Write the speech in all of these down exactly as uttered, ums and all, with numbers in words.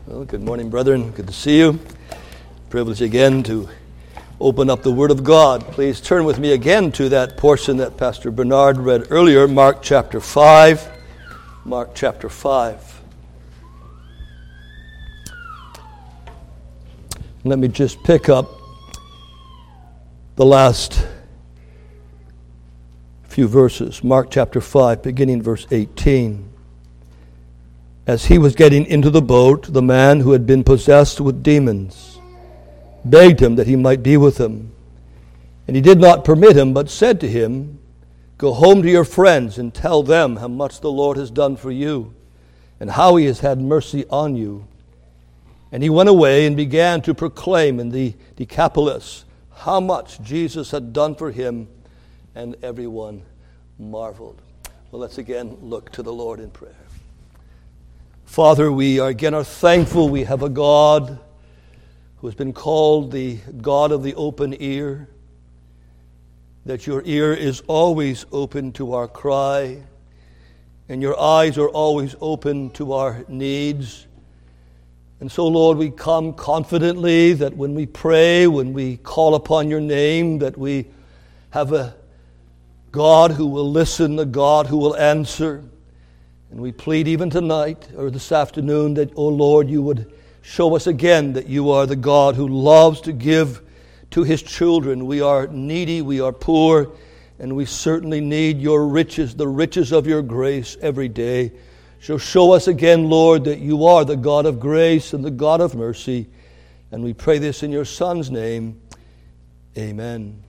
Well, good morning, brethren. Good to see you. Privilege again to open up the Word of God. Please turn with me again to that portion that Pastor Bernard read earlier, Mark chapter five. Mark chapter five. Let me just pick up the last few verses. Mark chapter five, beginning verse eighteen. As he was getting into the boat, the man who had been possessed with demons begged him that he might be with him. And he did not permit him, but said to him, "Go home to your friends and tell them how much the Lord has done for you, and how he has had mercy on you." And he went away and began to proclaim in the Decapolis how much Jesus had done for him, and everyone marveled. Well, let's again look to the Lord in prayer. Father, we are again are thankful we have a God who has been called the God of the open ear, that your ear is always open to our cry, and your eyes are always open to our needs. And so, Lord, we come confidently that when we pray, when we call upon your name, that we have a God who will listen, a God who will answer. And we plead even tonight or this afternoon that, oh Lord, you would show us again that you are the God who loves to give to his children. We are needy, we are poor, and we certainly need your riches, the riches of your grace every day. So show us again, Lord, that you are the God of grace and the God of mercy. And we pray this in your Son's name. Amen.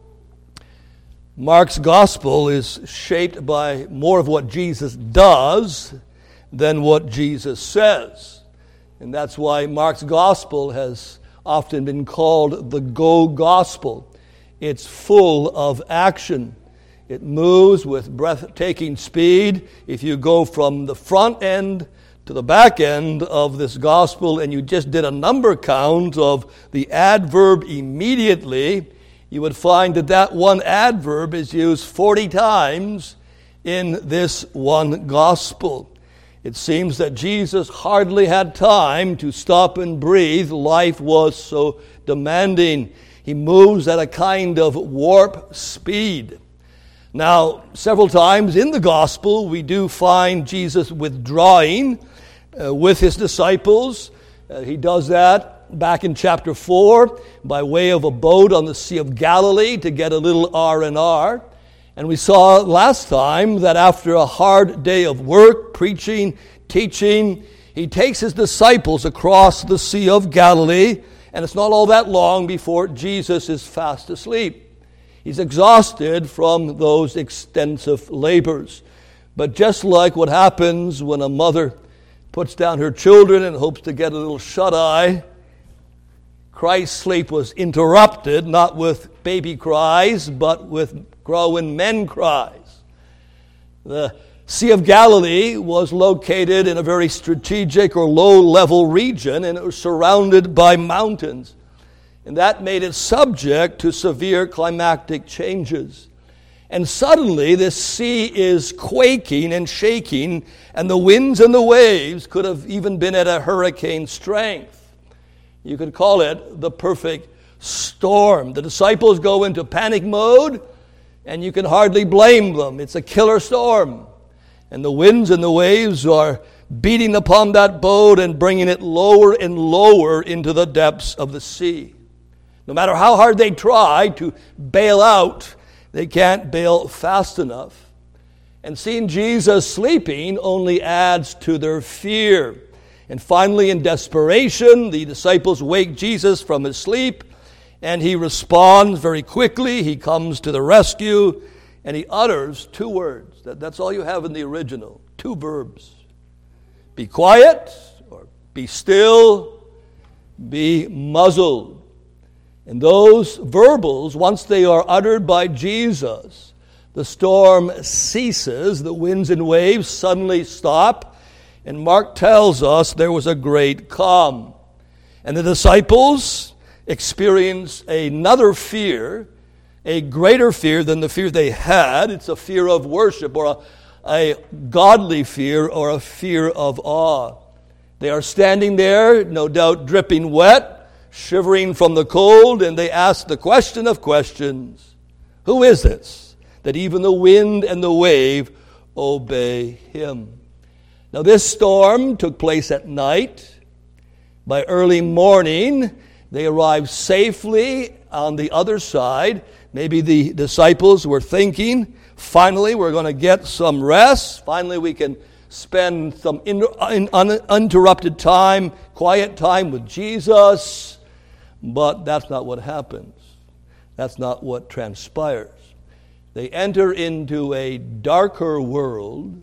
Mark's gospel is shaped by more of what Jesus does than what Jesus says. And that's why Mark's gospel has often been called the go gospel. It's full of action. It moves with breathtaking speed. If you go from the front end to the back end of this gospel and you just did a number count of the adverb immediately, you would find that that one adverb is used forty times in this one gospel. It seems that Jesus hardly had time to stop and breathe. Life was so demanding. He moves at a kind of warp speed. Now, several times in the gospel, we do find Jesus withdrawing uh, with his disciples. Uh, he does that back in chapter four by way of a boat on the Sea of Galilee to get a little R and R. And we saw last time that after a hard day of work, preaching, teaching, he takes his disciples across the Sea of Galilee, and it's not all that long before Jesus is fast asleep. He's exhausted from those extensive labors. But just like what happens when a mother puts down her children and hopes to get a little shut-eye, Christ's sleep was interrupted, not with baby cries, but with grown men cries. The Sea of Galilee was located in a very strategic or low-level region, and it was surrounded by mountains. And that made it subject to severe climatic changes. And suddenly this sea is quaking and shaking, and the winds and the waves could have even been at a hurricane strength. You could call it the perfect storm. The disciples go into panic mode, and you can hardly blame them. It's a killer storm. And the winds and the waves are beating upon that boat and bringing it lower and lower into the depths of the sea. No matter how hard they try to bail out, they can't bail fast enough. And seeing Jesus sleeping only adds to their fear. And finally, in desperation, the disciples wake Jesus from his sleep, and he responds very quickly. He comes to the rescue, and he utters two words. That, that's all you have in the original, two verbs. Be quiet, or be still, be muzzled. And those verbals, once they are uttered by Jesus, the storm ceases, the winds and waves suddenly stop, and Mark tells us there was a great calm. And the disciples experienced another fear, a greater fear than the fear they had. It's a fear of worship, or a, a godly fear, or a fear of awe. They are standing there, no doubt dripping wet, shivering from the cold, and they ask the question of questions. Who is this that even the wind and the wave obey him? Now this storm took place at night. By early morning, they arrived safely on the other side. Maybe the disciples were thinking, finally we're going to get some rest. Finally we can spend some in, in, uninterrupted time, quiet time with Jesus. But that's not what happens. That's not what transpires. They enter into a darker world,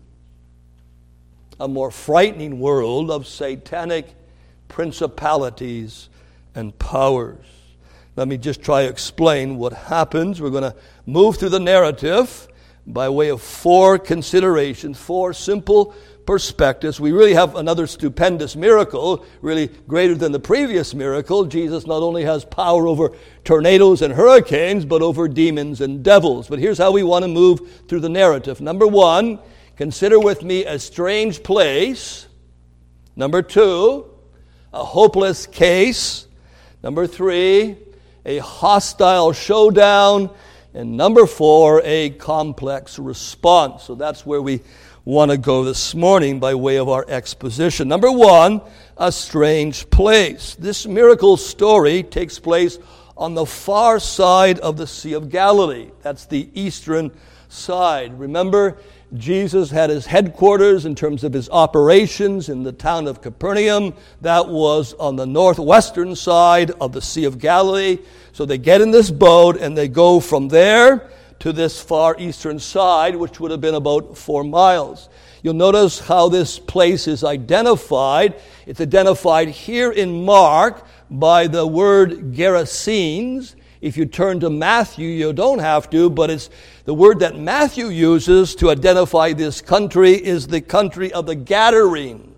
a more frightening world of satanic principalities and powers. Let me just try to explain what happens. We're going to move through the narrative by way of four considerations, four simple perspectives. We really have another stupendous miracle, really greater than the previous miracle. Jesus not only has power over tornadoes and hurricanes, but over demons and devils. But here's how we want to move through the narrative. Number one, consider with me a strange place. Number two, a hopeless case. Number three, a hostile showdown. And number four, a complex response. So that's where we want to go this morning by way of our exposition. Number one, a strange place. This miracle story takes place on the far side of the Sea of Galilee. That's the eastern side. Remember, Jesus had his headquarters in terms of his operations in the town of Capernaum. That was on the northwestern side of the Sea of Galilee. So they get in this boat and they go from there to this far eastern side, which would have been about four miles. You'll notice how this place is identified. It's identified here in Mark by the word Gerasenes. If you turn to Matthew, you don't have to, but it's the word that Matthew uses to identify this country is the country of the Gadarenes.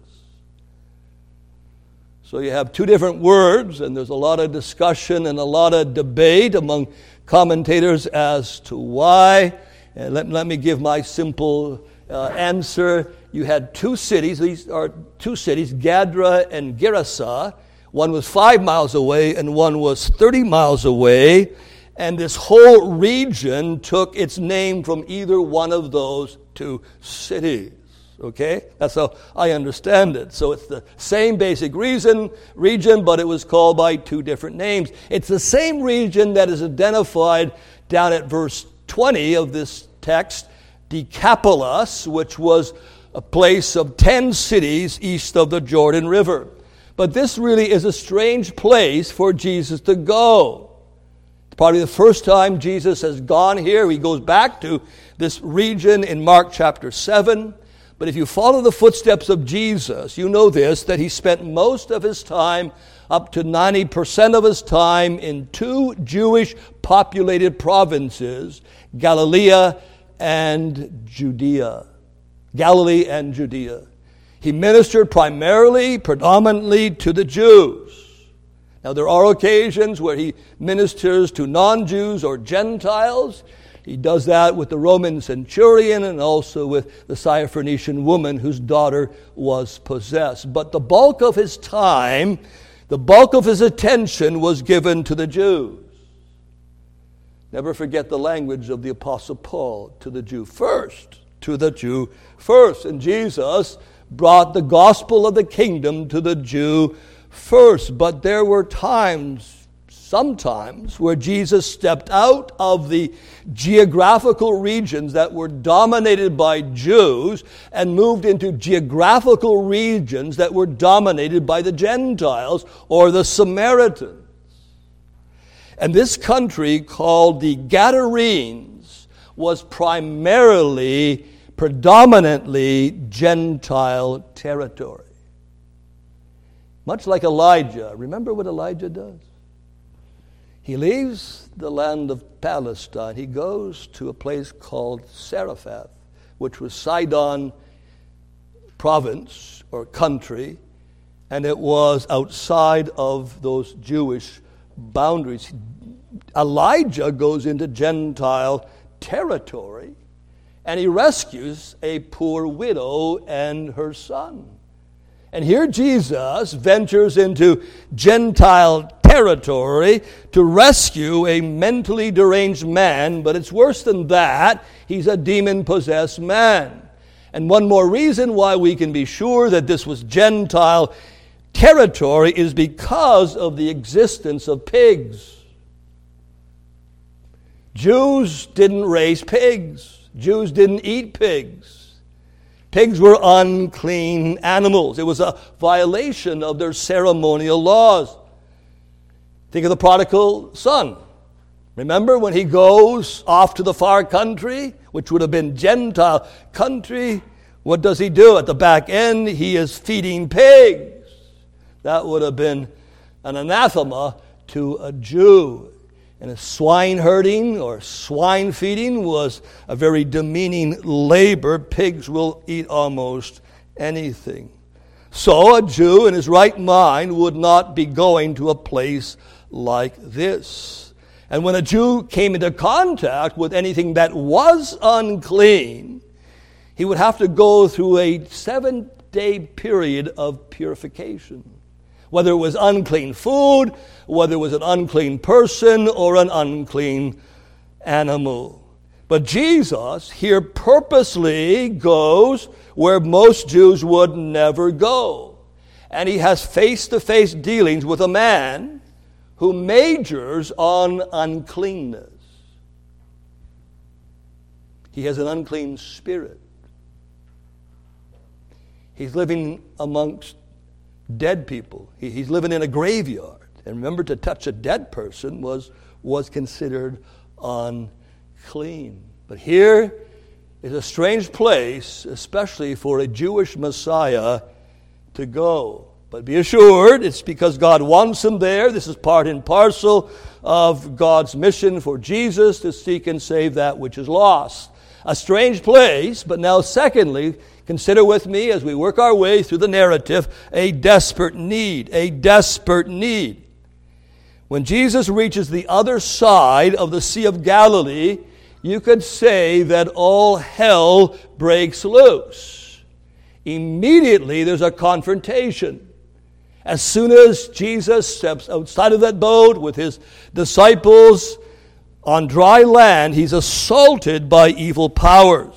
So you have two different words, and there's a lot of discussion and a lot of debate among commentators as to why. And let, let me give my simple uh, answer. You had two cities, these are two cities, Gadara and Gerasa. One was five miles away and one was thirty miles away. And this whole region took its name from either one of those two cities. Okay? That's how I understand it. So it's the same basic reason, region, but it was called by two different names. It's the same region that is identified down at verse twenty of this text, Decapolis, which was a place of ten cities east of the Jordan River. But this really is a strange place for Jesus to go. It's probably the first time Jesus has gone here. He goes back to this region in Mark chapter seven. But if you follow the footsteps of Jesus, you know this, that he spent most of his time, up to ninety percent of his time, in two Jewish populated provinces, Galilee and Judea. Galilee and Judea. He ministered primarily, predominantly to the Jews. Now there are occasions where he ministers to non-Jews or Gentiles. He does that with the Roman centurion and also with the Syrophoenician woman whose daughter was possessed. But the bulk of his time, the bulk of his attention was given to the Jews. Never forget the language of the Apostle Paul, to the Jew first, to the Jew first. And Jesus brought the gospel of the kingdom to the Jew first. But there were times, sometimes, where Jesus stepped out of the geographical regions that were dominated by Jews and moved into geographical regions that were dominated by the Gentiles or the Samaritans. And this country called the Gadarenes was primarily, predominantly Gentile territory. Much like Elijah. Remember what Elijah does? He leaves the land of Palestine. He goes to a place called Zarephath, which was Sidon province or country, and it was outside of those Jewish boundaries. Elijah goes into Gentile territory, and he rescues a poor widow and her son. And here Jesus ventures into Gentile territory to rescue a mentally deranged man, but it's worse than that. He's a demon-possessed man. And one more reason why we can be sure that this was Gentile territory is because of the existence of pigs. Jews didn't raise pigs. Jews didn't eat pigs. Pigs were unclean animals. It was a violation of their ceremonial laws. Think of the prodigal son. Remember when he goes off to the far country, which would have been Gentile country, what does he do? At the back end, he is feeding pigs. That would have been an anathema to a Jew. And swine herding or swine feeding was a very demeaning labor. Pigs will eat almost anything. So a Jew in his right mind would not be going to a place like this. And when a Jew came into contact with anything that was unclean, he would have to go through a seven-day period of purification. Whether it was unclean food, whether it was an unclean person, or an unclean animal. But Jesus here purposely goes where most Jews would never go. And he has face-to-face dealings with a man who majors on uncleanness. He has an unclean spirit. He's living amongst dead people. He, he's living in a graveyard. And remember, to touch a dead person was, was considered unclean. But here is a strange place, especially for a Jewish Messiah to go. But be assured, it's because God wants him there. This is part and parcel of God's mission for Jesus to seek and save that which is lost. A strange place, but now secondly, consider with me as we work our way through the narrative, a desperate need, a desperate need. When Jesus reaches the other side of the Sea of Galilee, you could say that all hell breaks loose. Immediately there's a confrontation. As soon as Jesus steps outside of that boat with his disciples on dry land, he's assaulted by evil powers.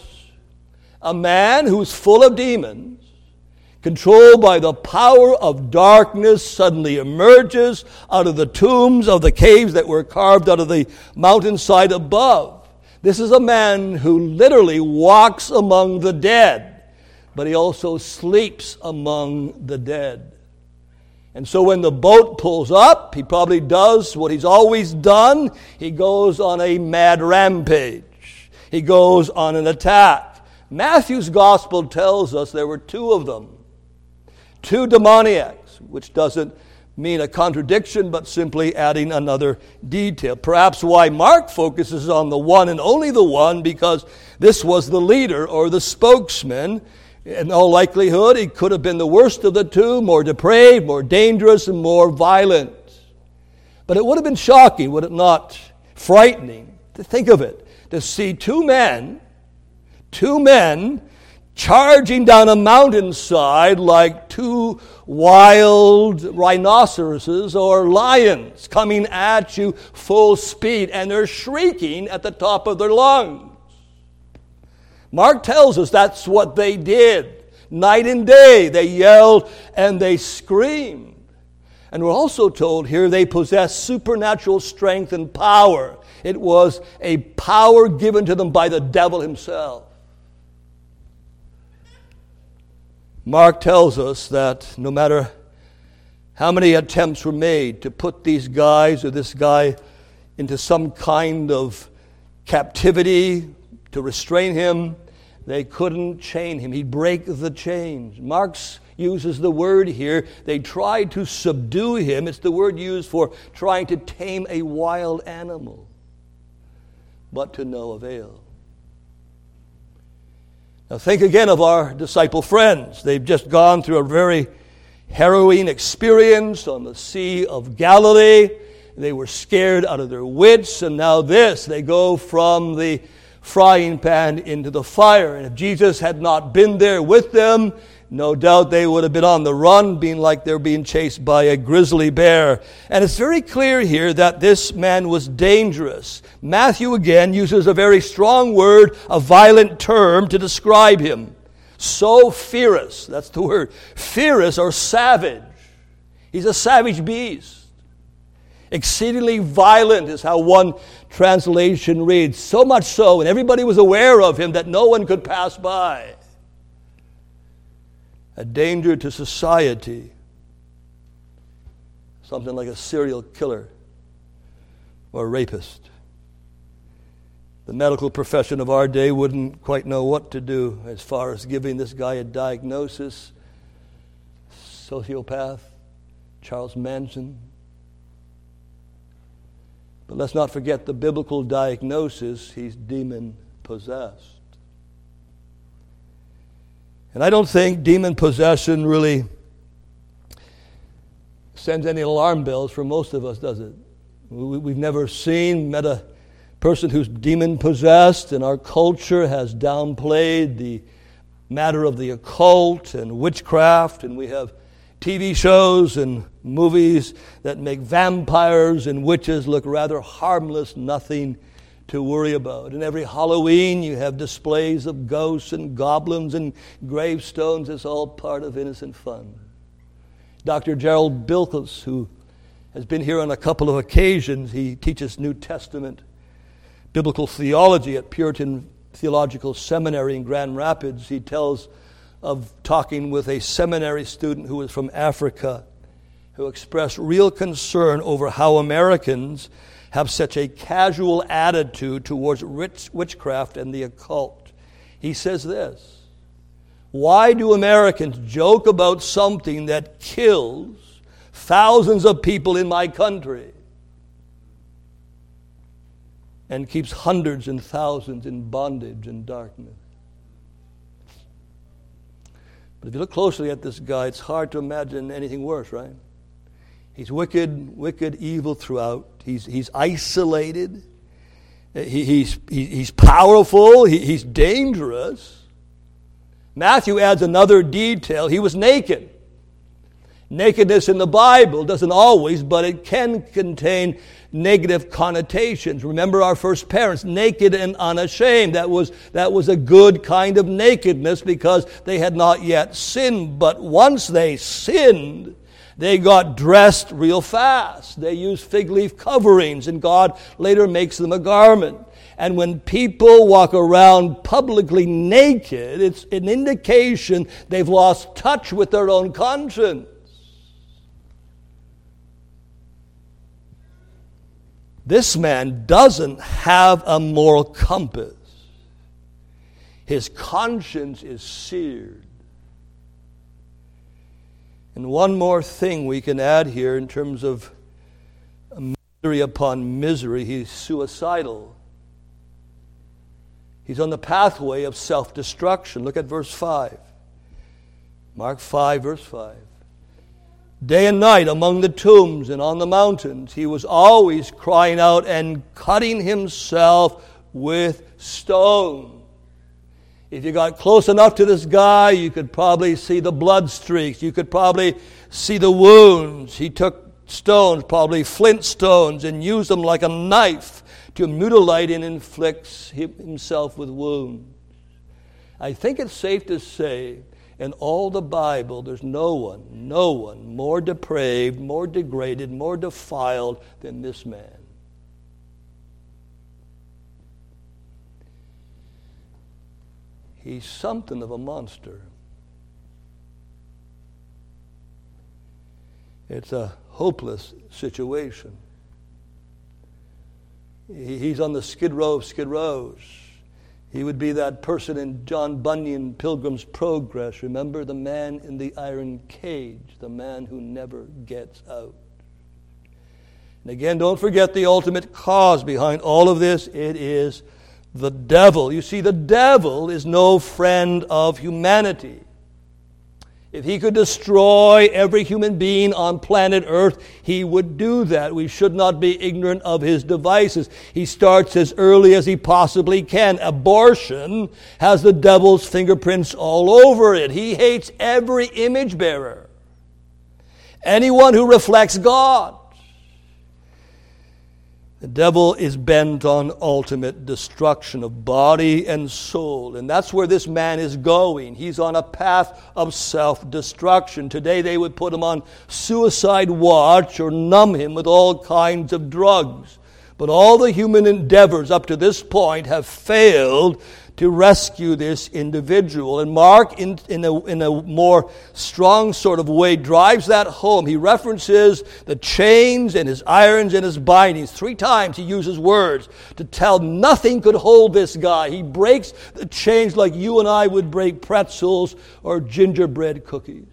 A man who's full of demons, controlled by the power of darkness, suddenly emerges out of the tombs of the caves that were carved out of the mountainside above. This is a man who literally walks among the dead, but he also sleeps among the dead. And so when the boat pulls up, he probably does what he's always done. He goes on a mad rampage. He goes on an attack. Matthew's gospel tells us there were two of them. Two demoniacs, which doesn't mean a contradiction, but simply adding another detail. Perhaps why Mark focuses on the one and only the one, because this was the leader or the spokesman. In all likelihood, he could have been the worst of the two, more depraved, more dangerous, and more violent. But it would have been shocking, would it not? Frightening to think of it, to see two men, two men charging down a mountainside like two wild rhinoceroses or lions coming at you full speed, and they're shrieking at the top of their lungs. Mark tells us that's what they did. Night and day, they yelled and they screamed. And we're also told here they possessed supernatural strength and power. It was a power given to them by the devil himself. Mark tells us that no matter how many attempts were made to put these guys or this guy into some kind of captivity, to restrain him, they couldn't chain him. He'd break the chains. Mark uses the word here, they tried to subdue him. It's the word used for trying to tame a wild animal, but to no avail. Now think again of our disciple friends. They've just gone through a very harrowing experience on the Sea of Galilee. They were scared out of their wits, and now this, they go from the frying pan into the fire. And if Jesus had not been there with them, No doubt they would have been on the run, being like they're being chased by a grizzly bear. And it's very clear here that this man was dangerous. Matthew again uses a very strong word, a violent term to describe him. So fierce, that's the word. Fierce or savage. He's a savage beast. Exceedingly violent is how one translation reads. So much so, and everybody was aware of him, that no one could pass by. A danger to society. Something like a serial killer or a rapist. The medical profession of our day wouldn't quite know what to do as far as giving this guy a diagnosis. Sociopath, Charles Manson. But let's not forget the biblical diagnosis. He's demon-possessed. And I don't think demon possession really sends any alarm bells for most of us, does it? We've never seen, met a person who's demon-possessed, and our culture has downplayed the matter of the occult and witchcraft, and we have T V shows and movies that make vampires and witches look rather harmless, nothing to worry about. And every Halloween you have displays of ghosts and goblins and gravestones. It's all part of innocent fun. Doctor Gerald Bilkes, who has been here on a couple of occasions, he teaches New Testament biblical theology at Puritan Theological Seminary in Grand Rapids. He tells of talking with a seminary student who was from Africa, who expressed real concern over how Americans have such a casual attitude towards witchcraft and the occult. He says this: why do Americans joke about something that kills thousands of people in my country and keeps hundreds and thousands in bondage and darkness? But if you look closely at this guy, it's hard to imagine anything worse, right? He's wicked, wicked, evil throughout. He's he's isolated. He, he's he, he's powerful. He, he's dangerous. Matthew adds another detail. He was naked. Nakedness in the Bible doesn't always, but it can contain negative connotations. Remember our first parents, naked and unashamed. That was, that was a good kind of nakedness because they had not yet sinned. But once they sinned, they got dressed real fast. They used fig leaf coverings, and God later makes them a garment. And when people walk around publicly naked, it's an indication they've lost touch with their own conscience. This man doesn't have a moral compass. His conscience is seared. And one more thing we can add here in terms of misery upon misery, he's suicidal. He's on the pathway of self-destruction. Look at verse five. Mark five, verse five. Day and night among the tombs and on the mountains, he was always crying out and cutting himself with stones. If you got close enough to this guy, you could probably see the blood streaks. You could probably see the wounds. He took stones, probably flint stones, and used them like a knife to mutilate and inflict himself with wounds. I think it's safe to say in all the Bible, there's no one, no one more depraved, more degraded, more defiled than this man. He's something of a monster. It's a hopeless situation. He's on the skid row of skid rows. He would be that person in John Bunyan, Pilgrim's Progress. Remember the man in the iron cage, the man who never gets out. And again, don't forget the ultimate cause behind all of this. It is the devil. You see, the devil is no friend of humanity. If he could destroy every human being on planet Earth, he would do that. We should not be ignorant of his devices. He starts as early as he possibly can. Abortion has the devil's fingerprints all over it. He hates every image bearer, anyone who reflects God. The devil is bent on ultimate destruction of body and soul. And that's where this man is going. He's on a path of self-destruction. Today they would put him on suicide watch or numb him with all kinds of drugs. But all the human endeavors up to this point have failed to rescue this individual. And Mark, in, in, a, in a more strong sort of way, drives that home. He references the chains and his irons and his bindings. Three times he uses words to tell nothing could hold this guy. He breaks the chains like you and I would break pretzels or gingerbread cookies.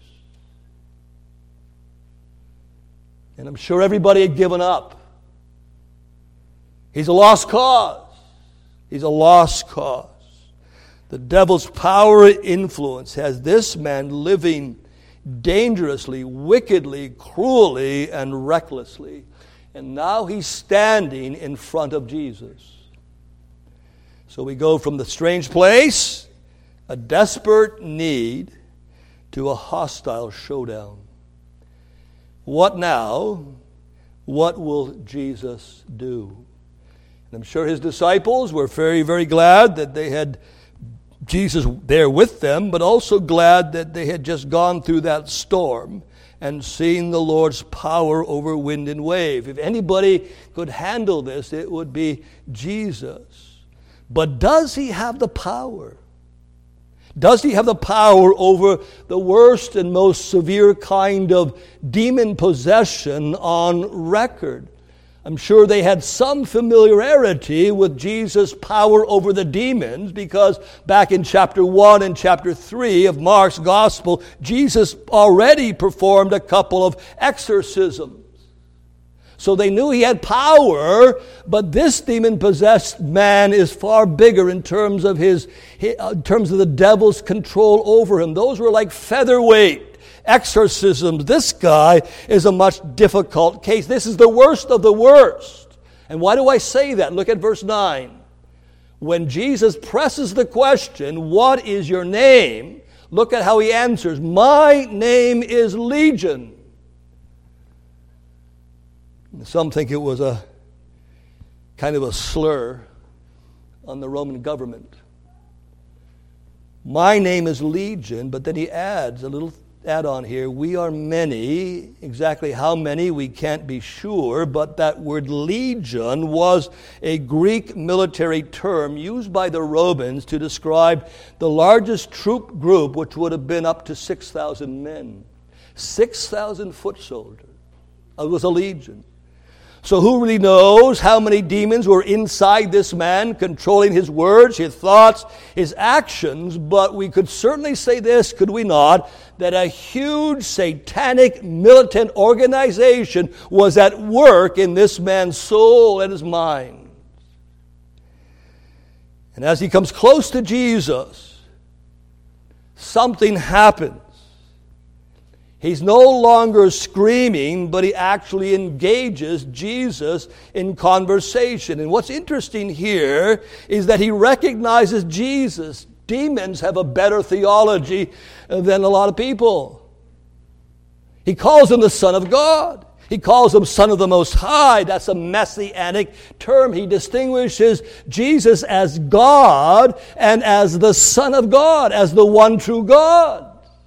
And I'm sure everybody had given up. He's a lost cause. He's a lost cause. The devil's power and influence has this man living dangerously, wickedly, cruelly, and recklessly. And now he's standing in front of Jesus. So we go from the strange place, a desperate need, to a hostile showdown. What now? What will Jesus do? And I'm sure his disciples were very, very glad that they had Jesus there with them, but also glad that they had just gone through that storm and seen the Lord's power over wind and wave. If anybody could handle this, it would be Jesus. But does he have the power? Does he have the power over the worst and most severe kind of demon possession on record? I'm sure they had some familiarity with Jesus' power over the demons, because back in chapter one and chapter three of Mark's gospel, Jesus already performed a couple of exorcisms. So they knew he had power, but this demon-possessed man is far bigger in terms of his, in terms of the devil's control over him. Those were like featherweight exorcisms. This guy is a much difficult case. This is the worst of the worst. And why do I say that? Look at verse nine. When Jesus presses the question, "What is your name?" look at how he answers. "My name is Legion." Some think it was a kind of a slur on the Roman government. My name is Legion, but then he adds a little add on here, "We are many." Exactly how many we can't be sure, but that word legion was a Greek military term used by the Romans to describe the largest troop group, which would have been up to six thousand men. six thousand foot soldiers. It was a legion. So who really knows how many demons were inside this man, controlling his words, his thoughts, his actions? But we could certainly say this, could we not, that a huge satanic militant organization was at work in this man's soul and his mind. And as he comes close to Jesus, something happens. He's no longer screaming, but he actually engages Jesus in conversation. And what's interesting here is that he recognizes Jesus. Demons have a better theology than a lot of people. He calls him the Son of God. He calls him Son of the Most High. That's a messianic term. He distinguishes Jesus as God and as the Son of God, as the one true God.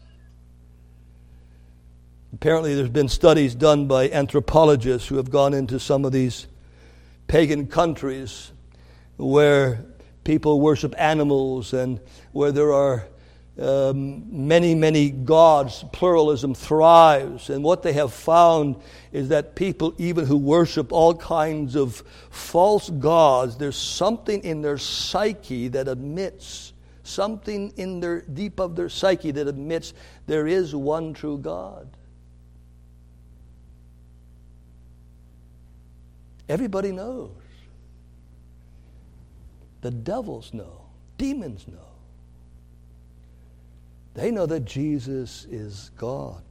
Apparently there's been studies done by anthropologists who have gone into some of these pagan countries where people worship animals and where there are um, many, many gods. Pluralism thrives. And what they have found is that people, even who worship all kinds of false gods, there's something in their psyche that admits, something in their deep of their psyche that admits there is one true God. Everybody knows. The devils know. Demons know. They know that Jesus is God.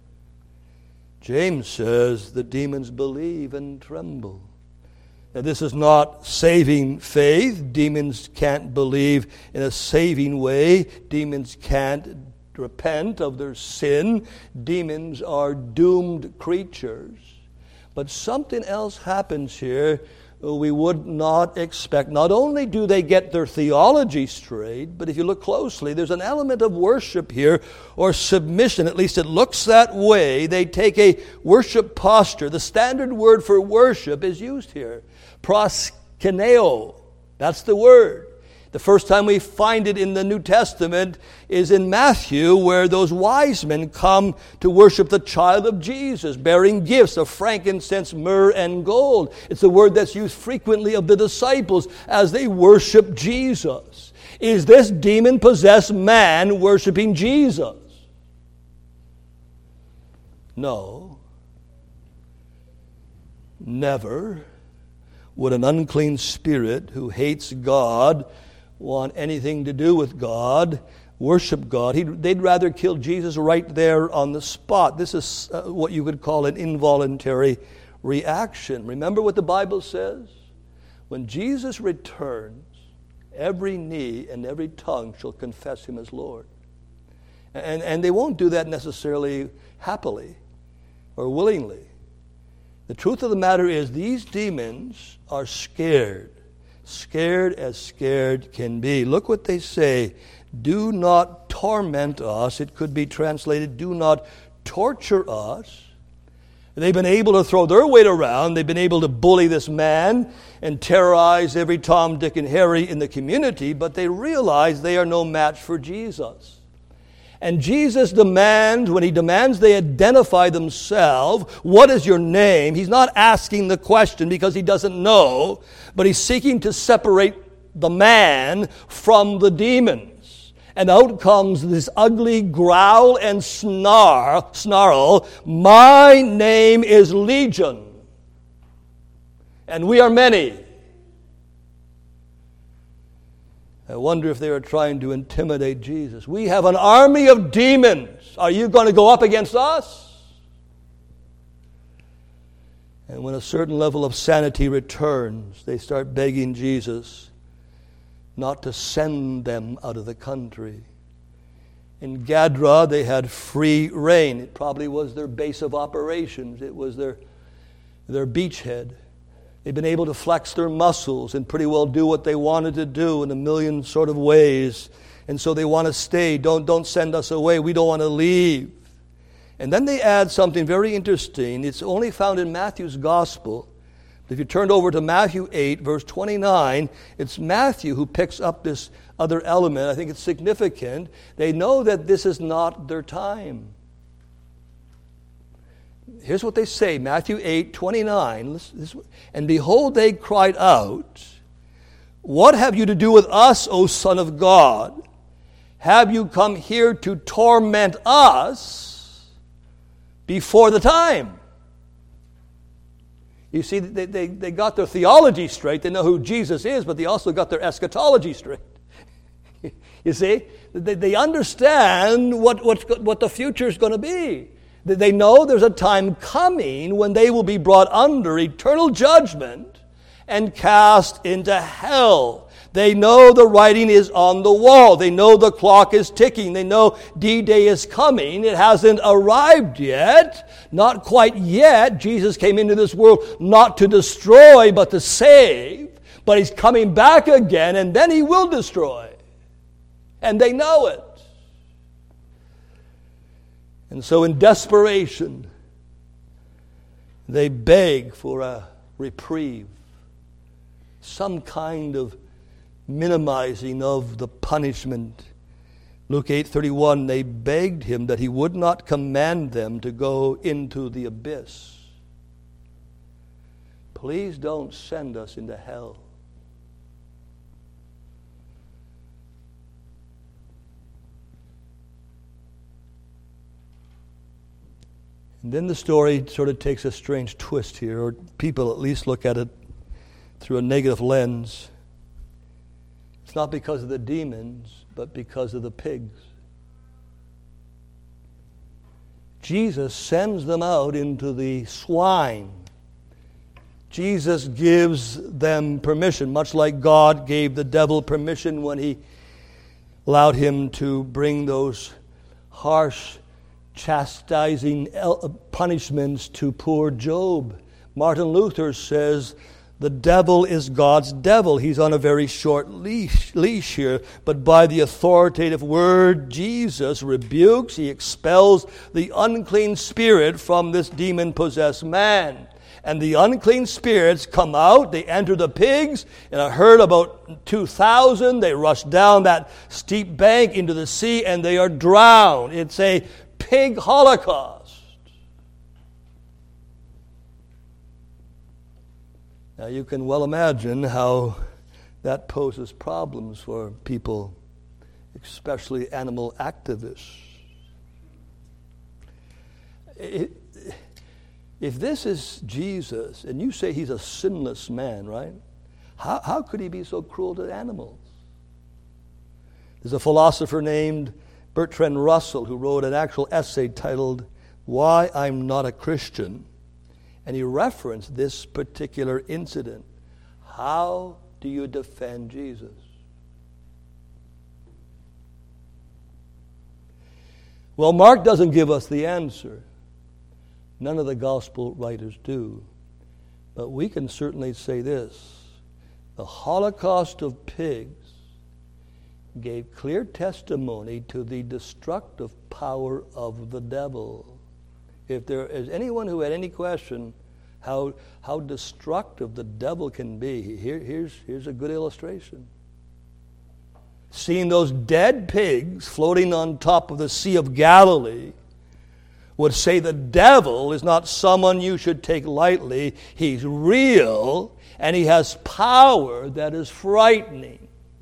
James says the demons believe and tremble. Now, this is not saving faith. Demons can't believe in a saving way. Demons can't repent of their sin. Demons are doomed creatures. But something else happens here we would not expect. Not only do they get their theology straight, but if you look closely, there's an element of worship here, or submission. At least it looks that way. They take a worship posture. The standard word for worship is used here. Proskuneo. That's the word. The first time we find it in the New Testament is in Matthew, where those wise men come to worship the child of Jesus, bearing gifts of frankincense, myrrh, and gold. It's a word that's used frequently of the disciples as they worship Jesus. Is this demon-possessed man worshiping Jesus? No. Never would an unclean spirit who hates God want anything to do with God, worship God. He'd, they'd rather kill Jesus right there on the spot. This is uh, what you could call an involuntary reaction. Remember what the Bible says? When Jesus returns, every knee and every tongue shall confess him as Lord. And, and they won't do that necessarily happily or willingly. The truth of the matter is these demons are scared. Scared as scared can be. Look what they say. Do not torment us. It could be translated, do not torture us. They've been able to throw their weight around. They've been able to bully this man and terrorize every Tom, Dick, and Harry in the community, but they realize they are no match for Jesus. And Jesus demands, when he demands they identify themselves, what is your name? He's not asking the question because he doesn't know, but he's seeking to separate the man from the demons. And out comes this ugly growl and snarl, snarl, my name is Legion, and we are many. I wonder if they were trying to intimidate Jesus. We have an army of demons. Are you going to go up against us? And when a certain level of sanity returns, they start begging Jesus not to send them out of the country. In Gadara, they had free reign. It probably was their base of operations. It was their, their beachhead. They've been able to flex their muscles and pretty well do what they wanted to do in a million sort of ways. And so they want to stay. Don't, don't send us away. We don't want to leave. And then they add something very interesting. It's only found in Matthew's Gospel. If you turned over to Matthew eight, verse twenty-nine, it's Matthew who picks up this other element. I think it's significant. They know that this is not their time. Here's what they say, Matthew eight, twenty-nine. And behold, they cried out, what have you to do with us, O Son of God? Have you come here to torment us before the time? You see, they, they, they got their theology straight. They know who Jesus is, but they also got their eschatology straight. You see, they, they understand what, what, what the future is going to be. They know there's a time coming when they will be brought under eternal judgment and cast into hell. They know the writing is on the wall. They know the clock is ticking. They know D-Day is coming. It hasn't arrived yet. Not quite yet. Jesus came into this world not to destroy, but to save. But he's coming back again, and then he will destroy. And they know it. And so in desperation, they beg for a reprieve, some kind of minimizing of the punishment. Luke eight thirty-one, they begged him that he would not command them to go into the abyss. Please don't send us into hell. And then the story sort of takes a strange twist here, or people at least look at it through a negative lens. It's not because of the demons, but because of the pigs. Jesus sends them out into the swine. Jesus gives them permission, much like God gave the devil permission when he allowed him to bring those harsh, chastising punishments to poor Job. Martin Luther says, the devil is God's devil. He's on a very short leash, leash here. But by the authoritative word, Jesus rebukes, he expels the unclean spirit from this demon-possessed man. And the unclean spirits come out, they enter the pigs, in a herd about two thousand. They rush down that steep bank into the sea, and they are drowned. It's a pig holocaust. Now you can well imagine how that poses problems for people, especially animal activists. It, if this is Jesus, and you say he's a sinless man, right? How, how could he be so cruel to animals? There's a philosopher named Bertrand Russell who wrote an actual essay titled, Why I'm Not a Christian. And he referenced this particular incident. How do you defend Jesus? Well, Mark doesn't give us the answer. None of the gospel writers do. But we can certainly say this. The Holocaust of pigs gave clear testimony to the destructive power of the devil. If there is anyone who had any question how how destructive the devil can be, here, here's, here's a good illustration. Seeing those dead pigs floating on top of the Sea of Galilee would say the devil is not someone you should take lightly. He's real, and he has power that is frightening.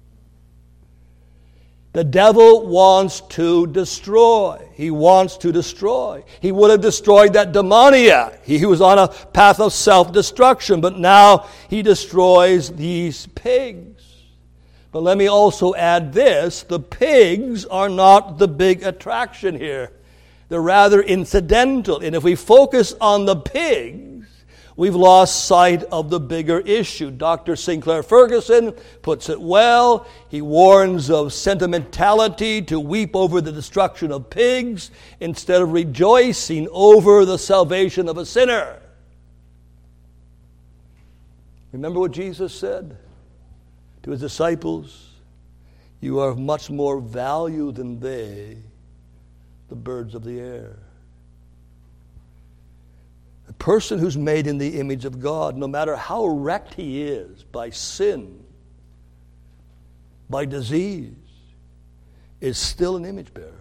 The devil wants to destroy. He wants to destroy. He would have destroyed that demoniac. He was on a path of self-destruction, but now he destroys these pigs. But let me also add this. The pigs are not the big attraction here. They're rather incidental. And if we focus on the pigs, we've lost sight of the bigger issue. Doctor Sinclair Ferguson puts it well. He warns of sentimentality to weep over the destruction of pigs instead of rejoicing over the salvation of a sinner. Remember what Jesus said to his disciples? You are of much more value than they, the birds of the air. The person who's made in the image of God, no matter how wrecked he is by sin, by disease, is still an image bearer.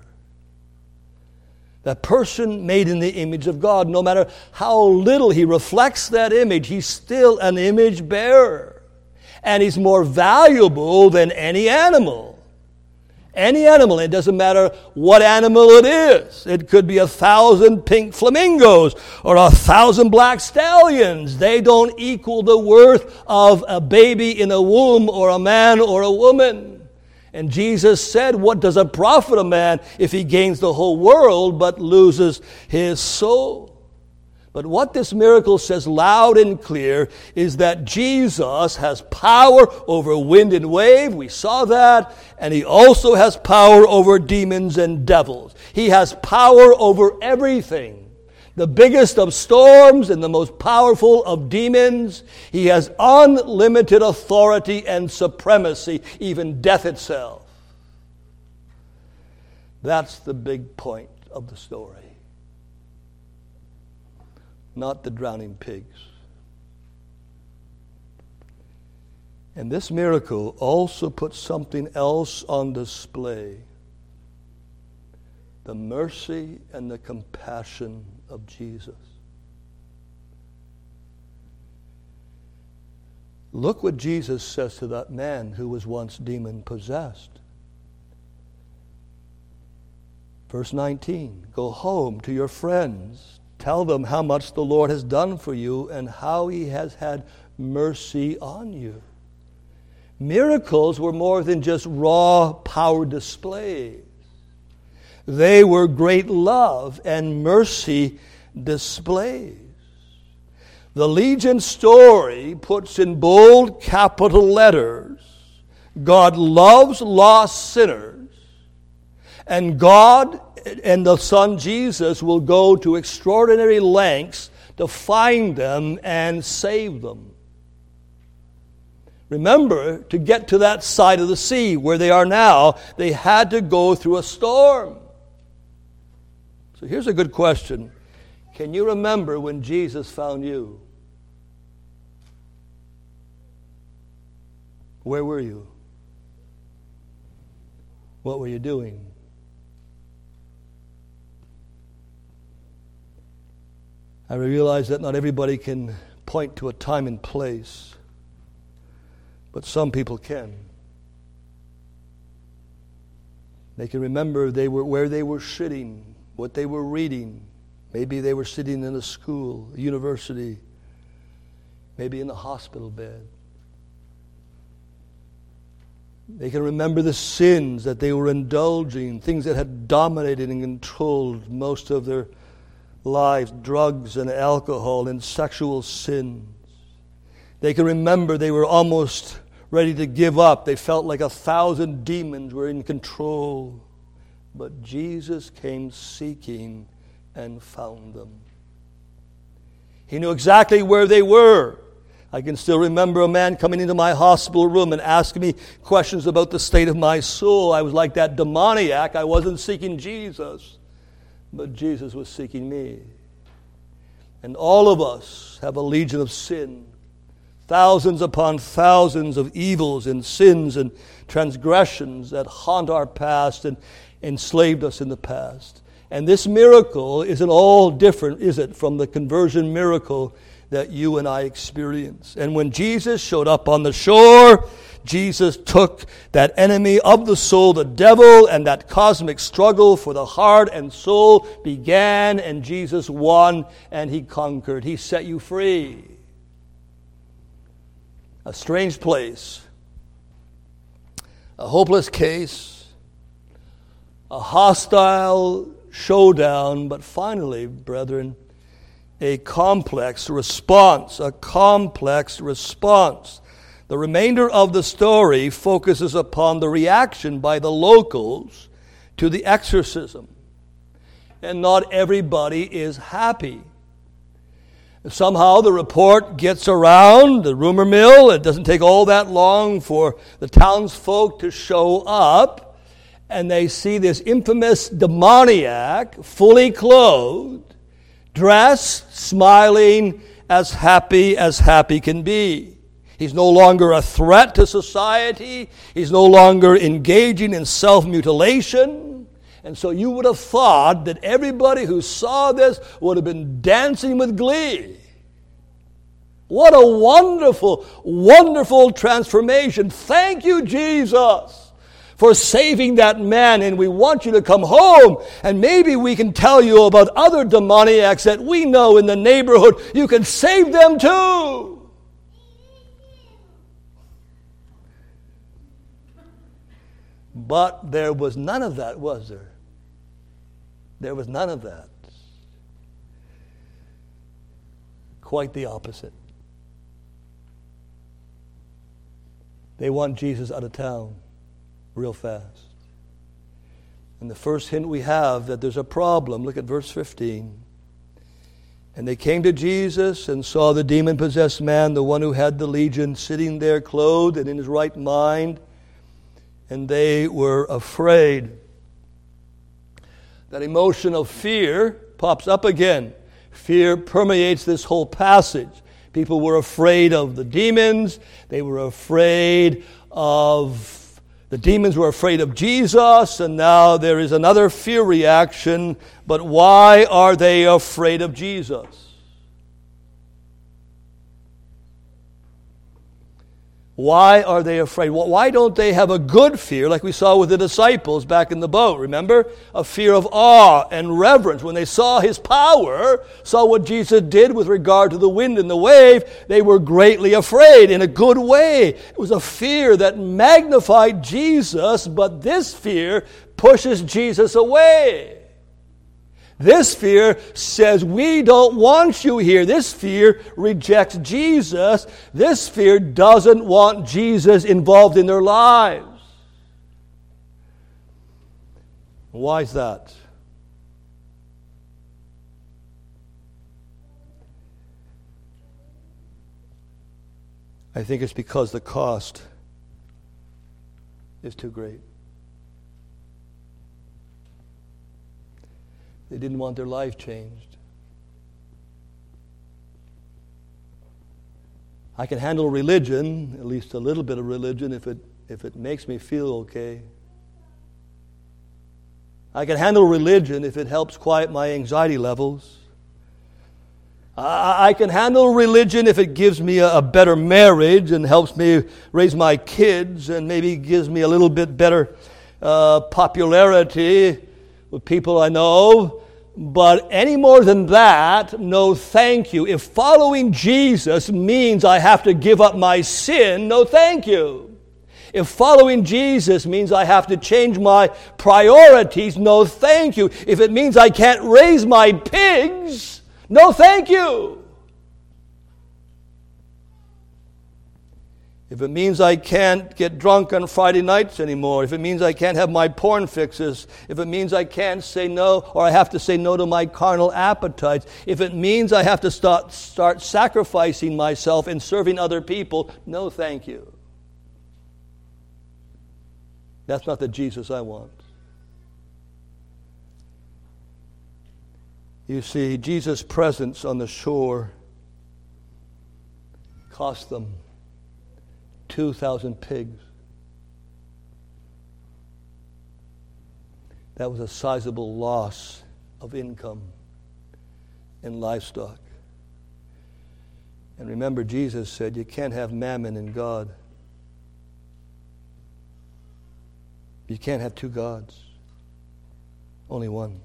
That person made in the image of God, no matter how little he reflects that image, he's still an image bearer. And he's more valuable than any animal. Any animal, it doesn't matter what animal it is. It could be a thousand pink flamingos or a thousand black stallions. They don't equal the worth of a baby in a womb or a man or a woman. And Jesus said, what does it profit a man if he gains the whole world but loses his soul? But what this miracle says loud and clear is that Jesus has power over wind and wave. We saw that. And he also has power over demons and devils. He has power over everything. The biggest of storms and the most powerful of demons. He has unlimited authority and supremacy, even death itself. That's the big point of the story. Not the drowning pigs. And this miracle also puts something else on display. The mercy and the compassion of Jesus. Look what Jesus says to that man who was once demon-possessed. Verse nineteen, go home to your friends. Tell them how much the Lord has done for you and how he has had mercy on you. Miracles were more than just raw power displays. they were great love and mercy displays. The Legion story puts in bold capital letters, God loves lost sinners, and God and the Son Jesus will go to extraordinary lengths to find them and save them. Remember, to get to that side of the sea where they are now, they had to go through a storm. So here's a good question. Can you remember when Jesus found you? Where were you? What were you doing? I realize that not everybody can point to a time and place, but some people can. They can remember they were where they were sitting, what they were reading. Maybe they were sitting in a school, a university, maybe in a hospital bed. They can remember the sins that they were indulging, things that had dominated and controlled most of their lives, drugs and alcohol and sexual sins. They can remember they were almost ready to give up. They felt like a thousand demons were in control. But Jesus came seeking and found them. He knew exactly where they were. I can still remember a man coming into my hospital room and asking me questions about the state of my soul. I was like that demoniac. I wasn't seeking Jesus, but Jesus was seeking me. And all of us have a legion of sin. Thousands upon thousands of evils and sins and transgressions that haunt our past and enslaved us in the past. And this miracle isn't all different, is it, from the conversion miracle that you and I experience. And when Jesus showed up on the shore, Jesus took that enemy of the soul, the devil, and that cosmic struggle for the heart and soul began, and Jesus won and he conquered. He set you free. A strange place, a hopeless case, a hostile showdown, but finally, brethren, a complex response, a complex response. The remainder of the story focuses upon the reaction by the locals to the exorcism. And not everybody is happy. Somehow the report gets around the rumor mill. It doesn't take all that long for the townsfolk to show up, and they see this infamous demoniac, fully clothed, dressed, smiling, as happy as happy can be. He's no longer a threat to society. He's no longer engaging in self-mutilation. And so you would have thought that everybody who saw this would have been dancing with glee. What a wonderful, wonderful transformation. Thank you, Jesus, for saving that man, and we want you to come home, and maybe we can tell you about other demoniacs that we know in the neighborhood. You can save them too. But there was none of that, was there? There was none of that. Quite the opposite. They want Jesus out of town real fast. And the first hint we have that there's a problem, look at verse fifteen. And they came to Jesus and saw the demon-possessed man, the one who had the legion, sitting there clothed and in his right mind, and they were afraid. That emotion of fear pops up again. Fear permeates this whole passage. People were afraid of the demons. They were afraid of The demons were afraid of Jesus, and now there is another fear reaction. But why are they afraid of Jesus? Why are they afraid? Why don't they have a good fear like we saw with the disciples back in the boat? Remember? A fear of awe and reverence. When they saw his power, saw what Jesus did with regard to the wind and the wave, they were greatly afraid in a good way. It was a fear that magnified Jesus, but this fear pushes Jesus away. This fear says, we don't want you here. This fear rejects Jesus. This fear doesn't want Jesus involved in their lives. Why is that? I think it's because the cost is too great. They didn't want their life changed. I can handle religion, at least a little bit of religion, if it if it makes me feel okay. I can handle religion if it helps quiet my anxiety levels. I, I can handle religion if it gives me a, a better marriage and helps me raise my kids and maybe gives me a little bit better uh, popularity with people I know. But any more than that, no thank you. If following Jesus means I have to give up my sin, no thank you. If following Jesus means I have to change my priorities, no thank you. If it means I can't raise my pigs, no thank you. If it means I can't get drunk on Friday nights anymore, if it means I can't have my porn fixes, if it means I can't say no, or I have to say no to my carnal appetites, if it means I have to start, start sacrificing myself and serving other people, no thank you. That's not the Jesus I want. You see, Jesus' presence on the shore cost them two thousand pigs. That was a sizable loss of income and livestock. And remember, Jesus said you can't have mammon and God. You can't have two gods. Only one.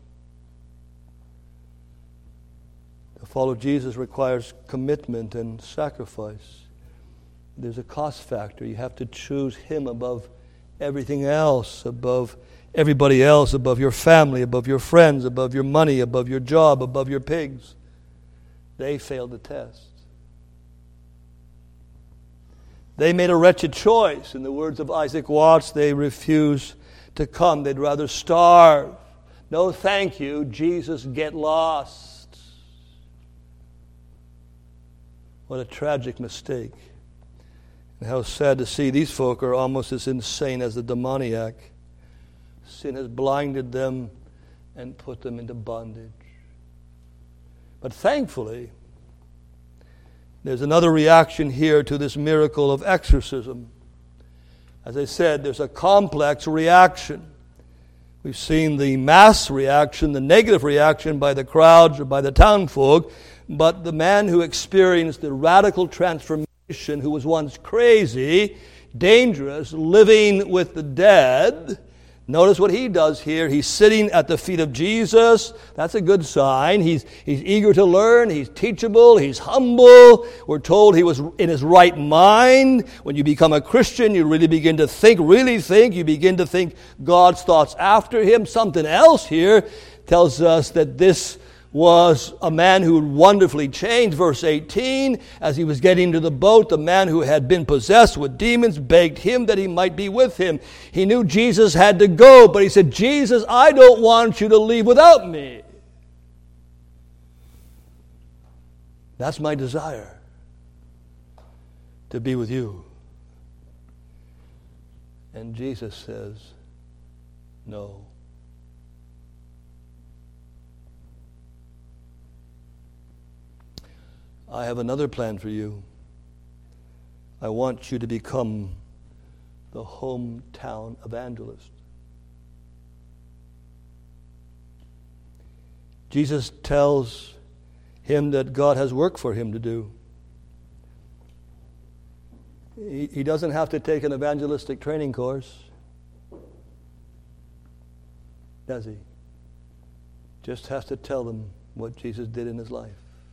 To follow Jesus requires commitment and sacrifice. There's a cost factor. You have to choose Him above everything else, above everybody else, above your family, above your friends, above your money, above your job, above your pigs. They failed the test. They made a wretched choice. In the words of Isaac Watts, they refused to come. They'd rather starve. No, thank you. Jesus, get lost. What a tragic mistake. And how sad to see these folk are almost as insane as the demoniac. Sin has blinded them and put them into bondage. But thankfully, there's another reaction here to this miracle of exorcism. As I said, there's a complex reaction. We've seen the mass reaction, the negative reaction by the crowds or by the townfolk, but the man who experienced the radical transformation, who was once crazy, dangerous, living with the dead. Notice what he does here. He's sitting at the feet of Jesus. That's a good sign. He's, he's eager to learn. He's teachable. He's humble. We're told he was in his right mind. When you become a Christian, you really begin to think, really think. You begin to think God's thoughts after him. Something else here tells us that this was a man who wonderfully changed. Verse eighteen, as he was getting into the boat, the man who had been possessed with demons begged him that he might be with him. He knew Jesus had to go, but he said, Jesus, I don't want you to leave without me. That's my desire, to be with you. And Jesus says, no. I have another plan for you. I want you to become the hometown evangelist. Jesus tells him that God has work for him to do. He, he doesn't have to take an evangelistic training course, does he? Just has to tell them what Jesus did in his life.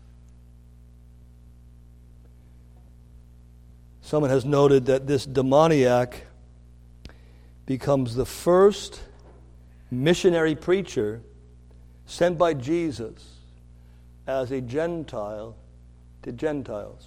Someone has noted that this demoniac becomes the first missionary preacher sent by Jesus as a Gentile to Gentiles.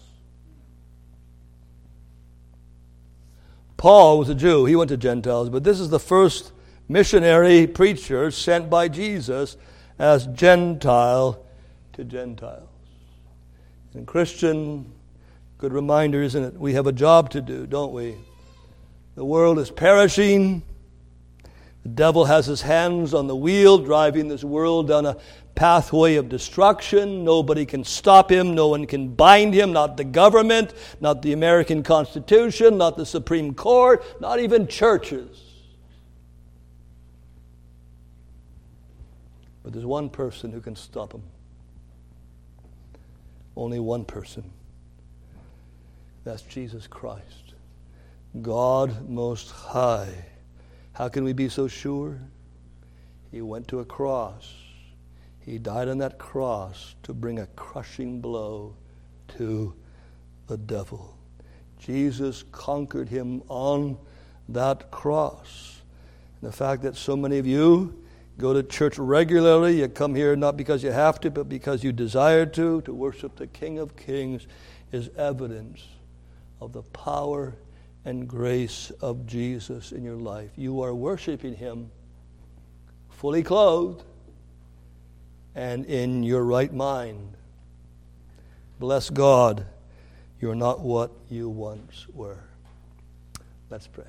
Paul was a Jew. He went to Gentiles, but this is the first missionary preacher sent by Jesus as Gentile to Gentiles. And Christian, good reminder, isn't it? We have a job to do, don't we? The world is perishing. The devil has his hands on the wheel, driving this world down a pathway of destruction. Nobody can stop him. No one can bind him. Not the government, not the American Constitution, not the Supreme Court, not even churches. But there's one person who can stop him. Only one person. That's Jesus Christ, God Most High. How can we be so sure? He went to a cross. He died on that cross to bring a crushing blow to the devil. Jesus conquered him on that cross. And the fact that so many of you go to church regularly, you come here not because you have to, but because you desire to, to worship the King of Kings, is evidence of the power and grace of Jesus in your life. You are worshiping him fully clothed and in your right mind. Bless God, you're not what you once were. Let's pray.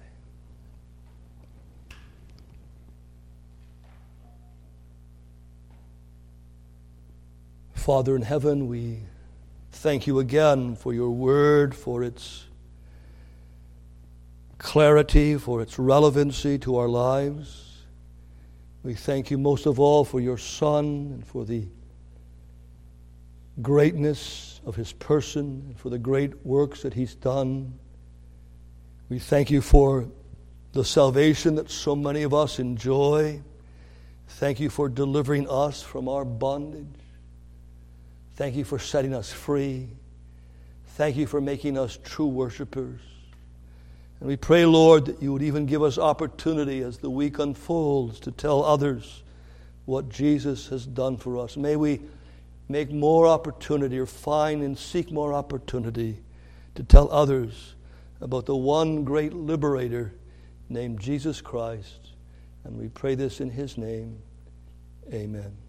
Father in heaven, we thank you again for your word, for its clarity, for its relevancy to our lives. We thank you most of all for your Son and for the greatness of his person and for the great works that he's done. We thank you for the salvation that so many of us enjoy. Thank you for delivering us from our bondage. Thank you for setting us free. Thank you for making us true worshipers. And we pray, Lord, that you would even give us opportunity as the week unfolds to tell others what Jesus has done for us. May we make more opportunity or find and seek more opportunity to tell others about the one great liberator named Jesus Christ. And we pray this in his name. Amen.